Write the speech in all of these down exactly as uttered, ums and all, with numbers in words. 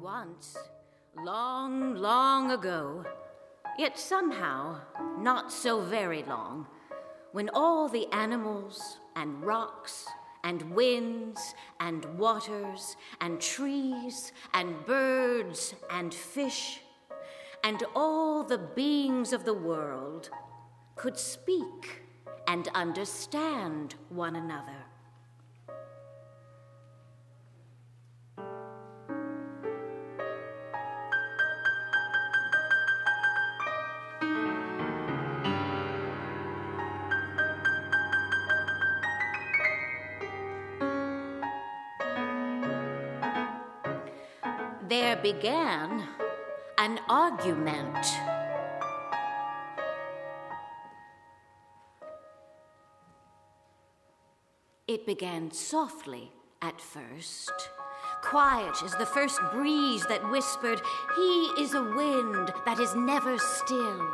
Once, long, long ago, yet somehow not so very long, when all the animals and rocks and winds and waters and trees and birds and fish and all the beings of the world could speak and understand one another. There began an argument. It began softly at first, quiet as the first breeze that whispered, "He is a wind that is never still."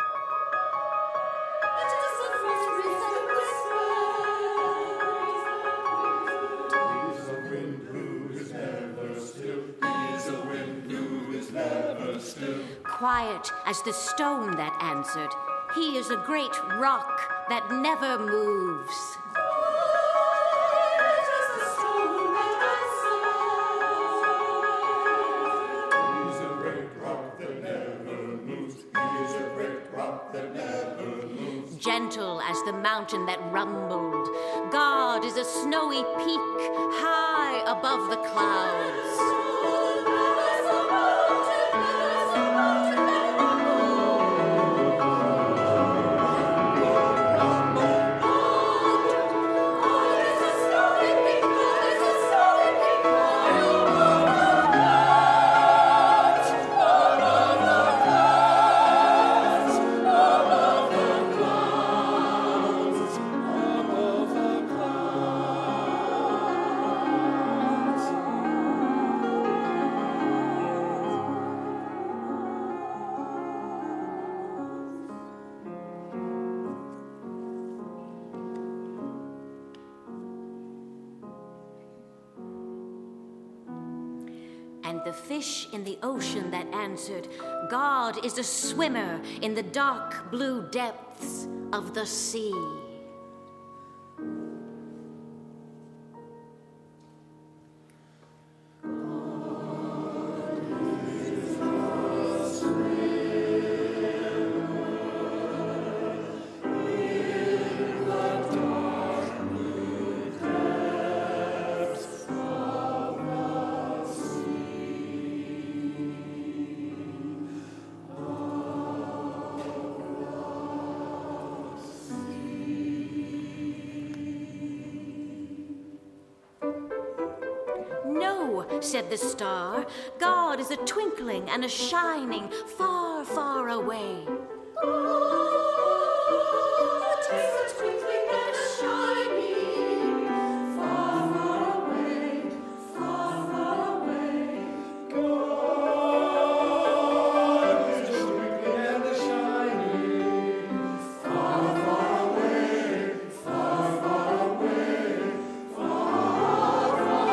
Quiet as the stone that answered, "He is a great rock that never moves." Quiet as the stone that answered, "He's a great rock that never moves. He is a great rock that never moves." Gentle as the mountain that rumbled, God is a snowy peak high above the clouds. And the fish in the ocean that answered, God is a swimmer in the dark blue depths of the sea. Said the star, God is a twinkling and a shining far, far away. God is a twinkling and a shining far, far away, far, far away. God is a twinkling and a shining far, far away, far, far away, far, far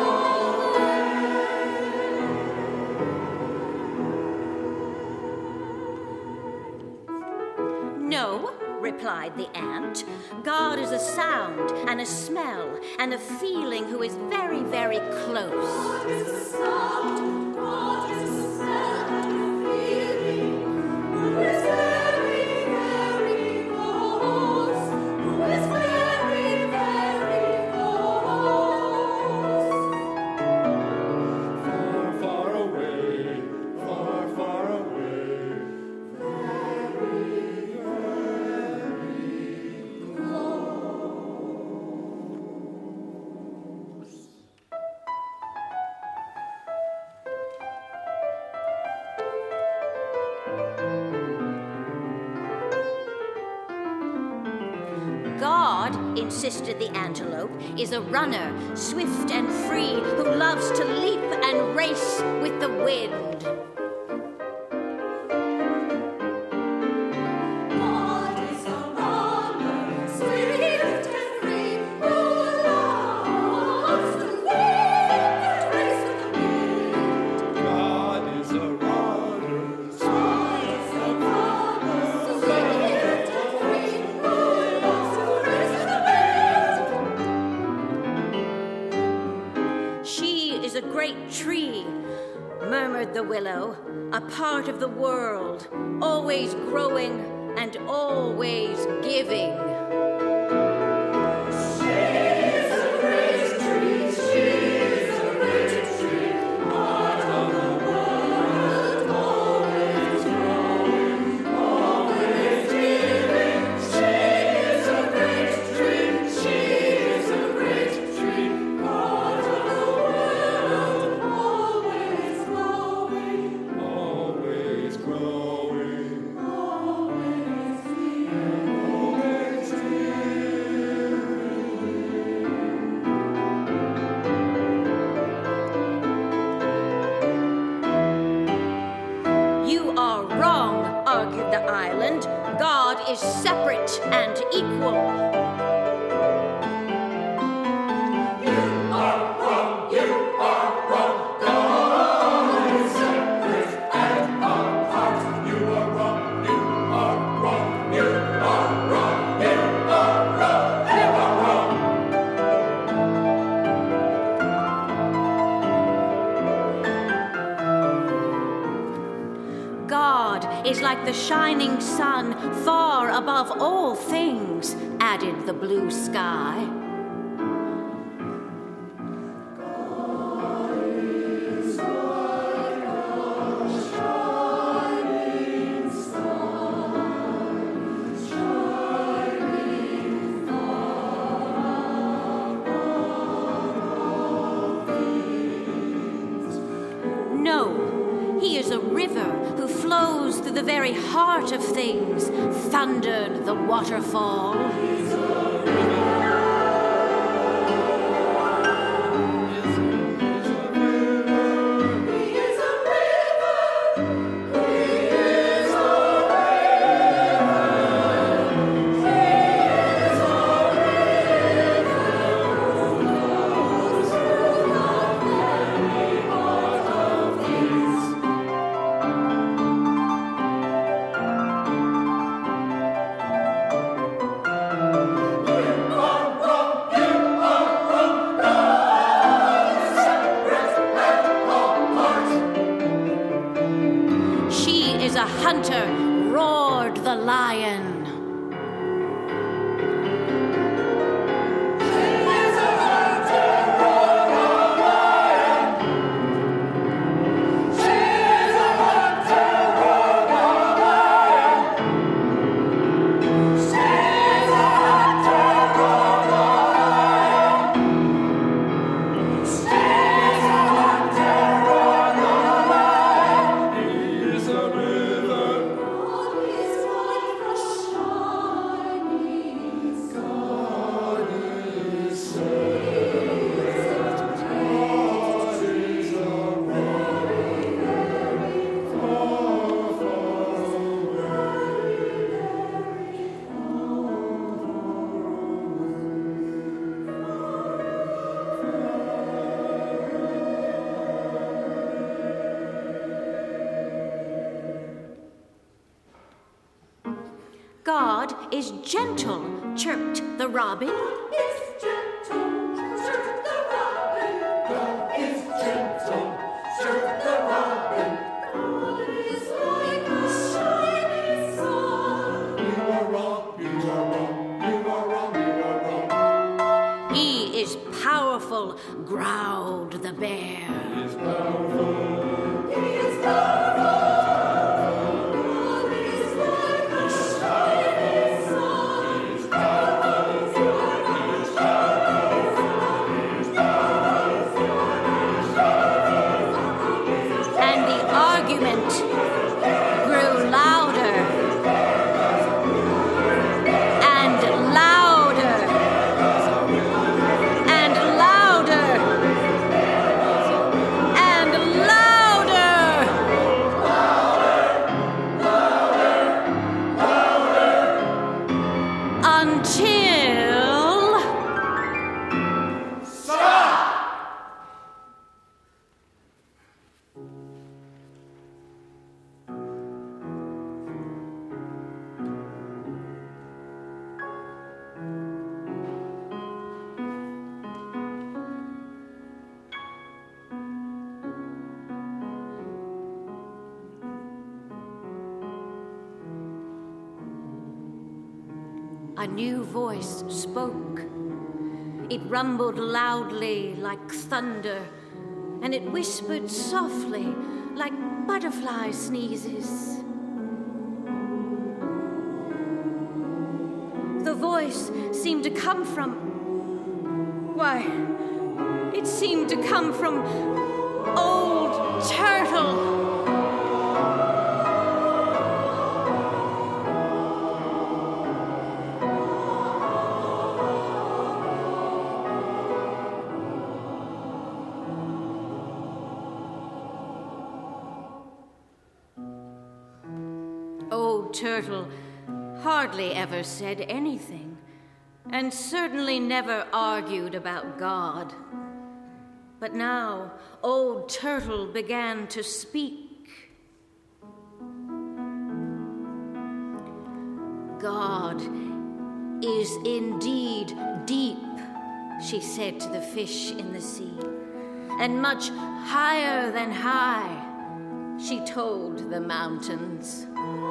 No, replied the ant. God is a sound and a smell and a feeling who is very, very close. God is a sound, God is a smell and a feeling who is very, very close, who is very, very close. Far, far away, far, far away, very, very close. God, insisted the antelope, is a runner, swift and free, who loves to leap and race with the wind. God is a runner, swift and free, who loves to leap and race with the wind. murmured the willow, a part of the world, always growing and always giving. God is separate and equal. You are wrong, you are wrong. God is separate and apart. You are wrong, you are wrong, you are wrong, you are wrong, you are wrong. God is like the shining sun, far above all things, added the blue sky. God is like a shining sun, shining far above all things. No, he is a river who flows through the very heart of things, thundered the waterfall. He's a river. He is a river. He is a river. He is a river who flows through the very heart of things. A hunter, roared the lion. She is a hunter, roared the lion. She is a hunter, roared the lion. She is a hunter, roared the lion. She is a hunter, roared the lion. He is a God is gentle, chirped the robin. God is gentle, chirped the robin. God is gentle, chirped the robin. God is like a shining sun. You are wrong, you are wrong, you are wrong, you are wrong. He is powerful, growled the bear. He is powerful, he is powerful. a new voice spoke. It rumbled loudly like thunder, and it whispered softly like butterfly sneezes. The voice seemed to come from... Why, it seemed to come from Old Turtle. Old Turtle hardly ever said anything, and certainly never argued about God. But now Old Turtle began to speak. God is indeed deep, she said to the fish in the sea, and much higher than high, she told the mountains.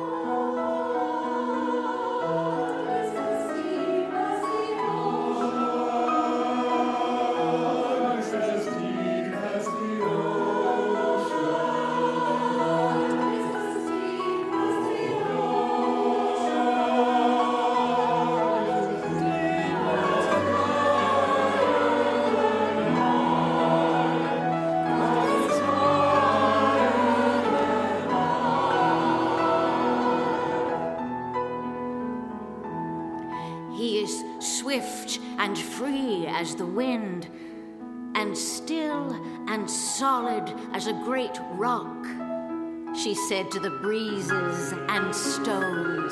He is swift and free as the wind, and still and solid as a great rock, she said to the breezes and stones.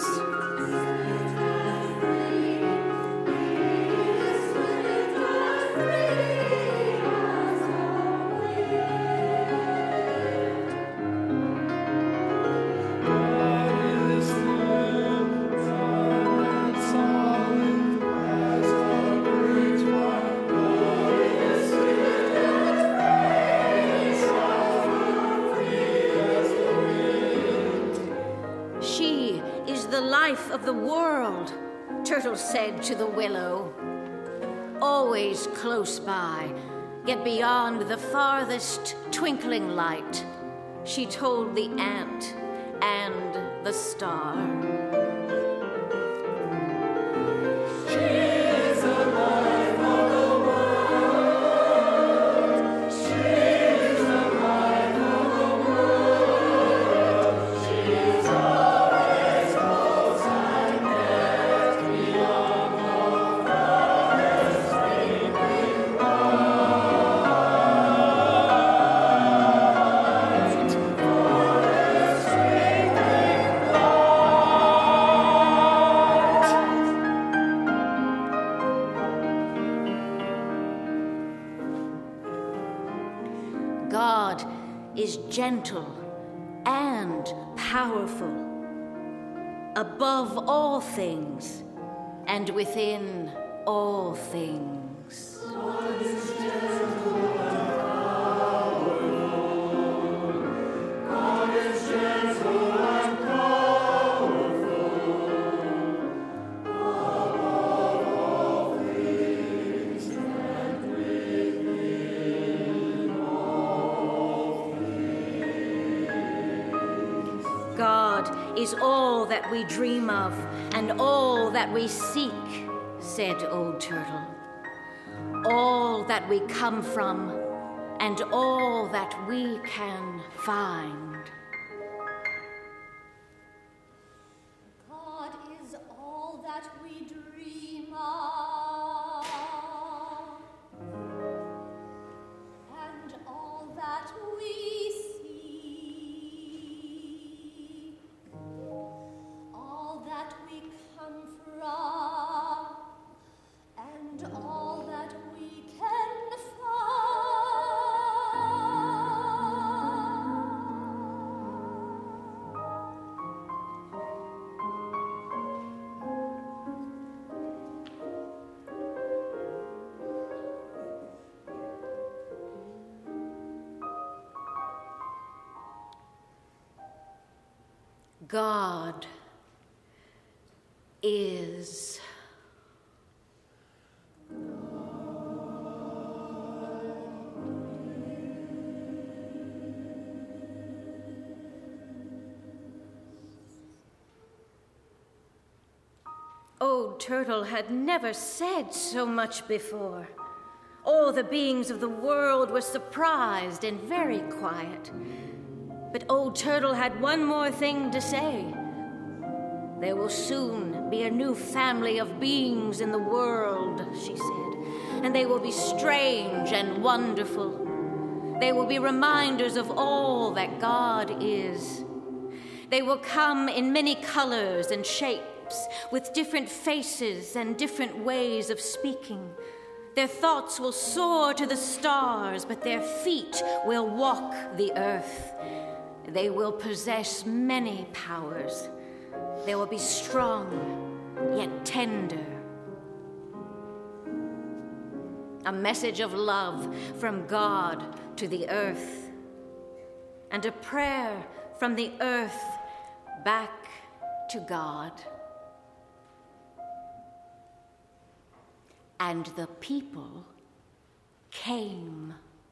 The life of the world, Turtle said to the willow. Always close by, yet beyond the farthest twinkling light, she told the ant and the star. She is the life of the world. She is the life of the world. She is always close and yet beyond the farthest twinkling light. Farthest twinkling light. God is gentle and powerful, above all things and within all things. God is gentle and powerful. God is gentle and powerful, above all things and within all things. God is all that we dream of and all that we seek, said Old Turtle. All that we come from and all that we can find. God is all that we dream of, and all that we see, all that we come from, and all that we can God is Old Turtle had never said so much before. All the beings of the world were surprised and very quiet. But Old Turtle had one more thing to say. There will soon be a new family of beings in the world, she said, and they will be strange and wonderful. They will be reminders of all that God is. They will come in many colors and shapes, with different faces and different ways of speaking. Their thoughts will soar to the stars, but their feet will walk the earth. They will possess many powers. They will be strong, yet tender. A message of love from God to the earth, and a prayer from the earth back to God. And the people came.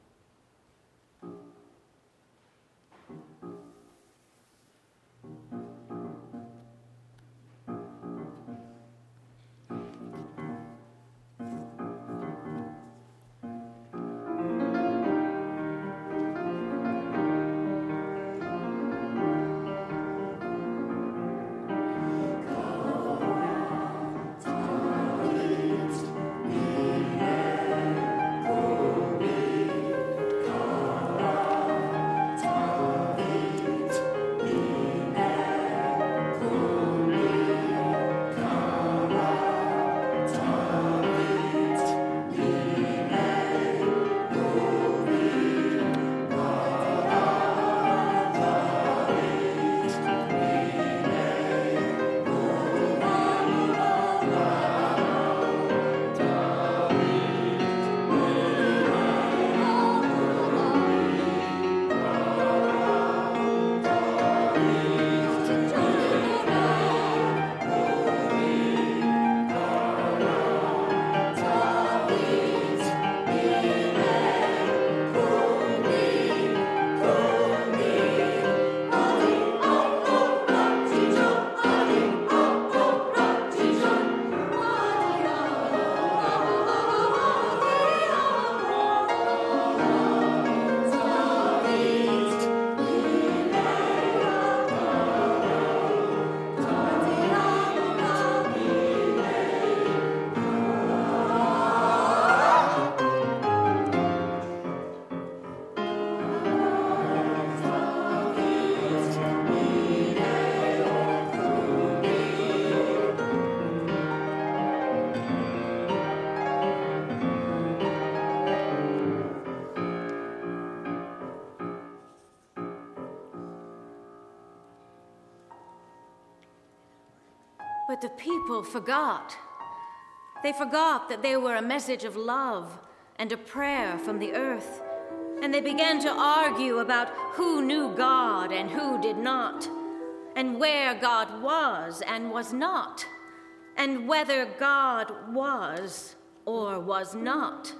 But the people forgot. They forgot that they were a message of love and a prayer from the earth. And they began to argue about who knew God and who did not, and where God was and was not, and whether God was or was not.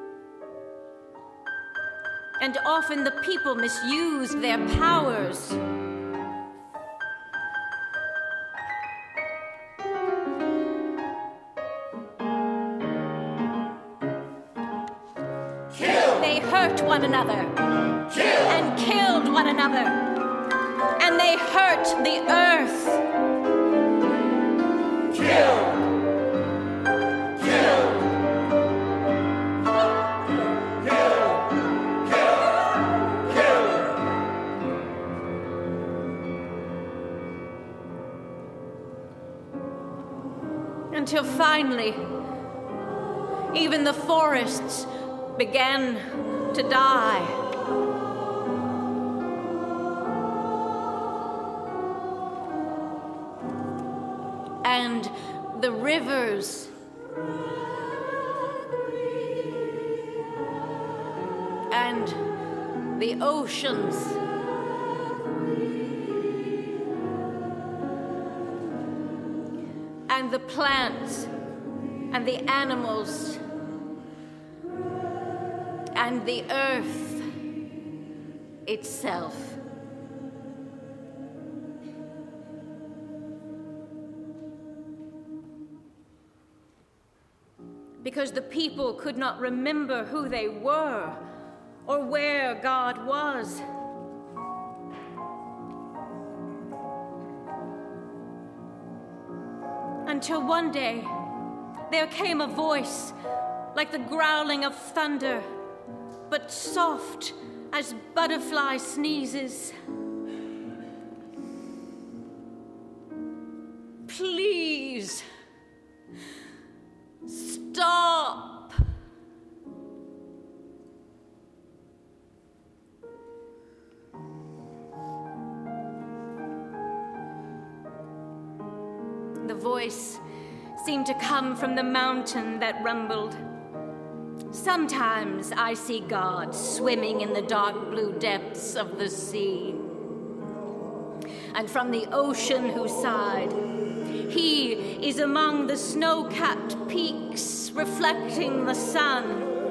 And often the people misused their powers. They hurt one another, Kill. and killed one another, and they hurt the earth. Kill. Kill. Kill. Kill. Kill. Until finally, even the forests began to die. And the rivers and the oceans and the plants and the animals and the earth itself. because the people could not remember who they were or where God was. Until one day, there came a voice like the growling of thunder, but soft as butterfly sneezes. Please, stop. The voice seemed to come from the mountain that rumbled. Sometimes I see God swimming in the dark blue depths of the sea. And from the ocean whose side, he is among the snow-capped peaks reflecting the sun.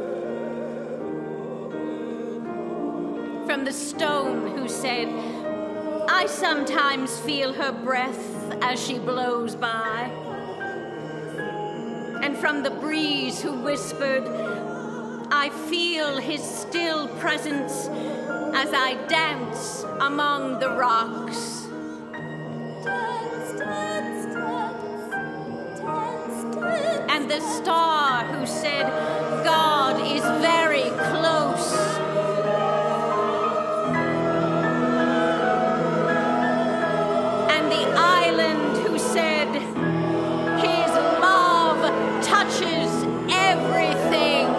From the stone who said, I sometimes feel her breath as she blows by. And from the breeze who whispered, I feel his still presence as I dance among the rocks. Dance, dance, dance, dance, dance. And the star who said, God is very close. And the island who said, his love touches everything.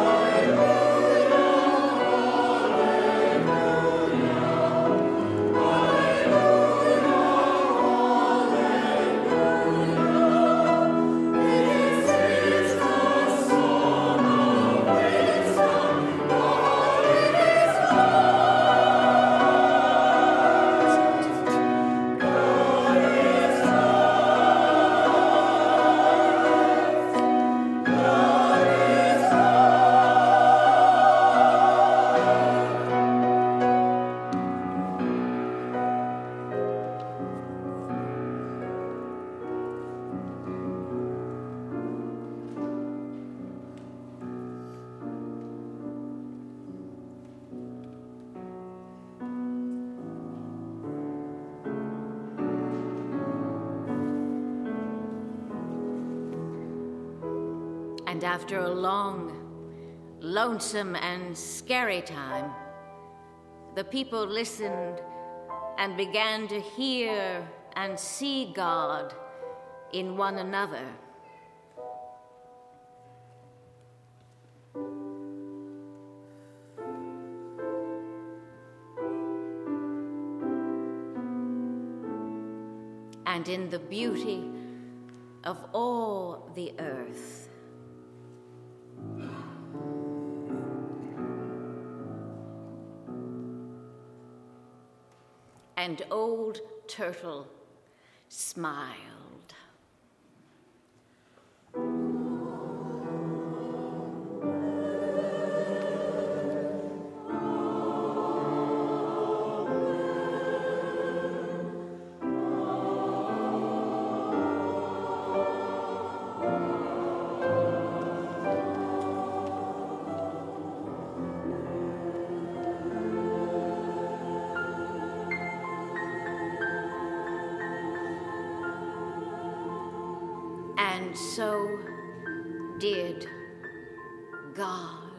And after a long, lonesome and scary time, the people listened and began to hear and see God in one another. And in the beauty of all the earth. And Old Turtle smiled. And so did God.